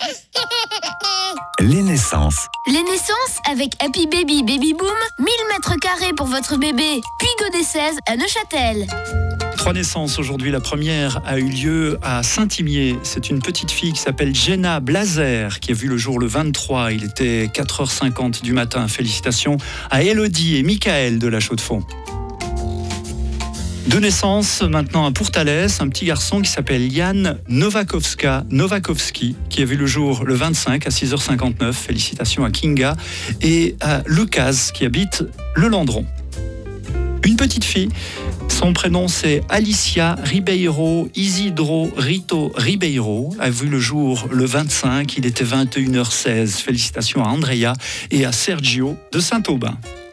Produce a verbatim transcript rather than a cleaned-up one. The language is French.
Les naissances. Les naissances avec Happy Baby Baby Boom, mille mètres carrés pour votre bébé. Puy des seize à Neuchâtel. Trois naissances aujourd'hui. La première a eu lieu à Saint-Imier. C'est une petite fille qui s'appelle Jenna Blazer qui a vu le jour le vingt-trois. Il était quatre heures cinquante du matin. Félicitations à Elodie et Michael de la Chaux-de-Fonds. Deux naissances maintenant à Pourtalès, un petit garçon qui s'appelle Yann Novakovska, Novakovski, qui a vu le jour le vingt-cinq à six heures cinquante-neuf. Félicitations à Kinga et à Lucas qui habite le Landron. Une petite fille, son prénom c'est Alicia Ribeiro Isidro Rito Ribeiro, a vu le jour le vingt-cinq, il était vingt et une heures seize. Félicitations à Andrea et à Sergio de Saint-Aubin.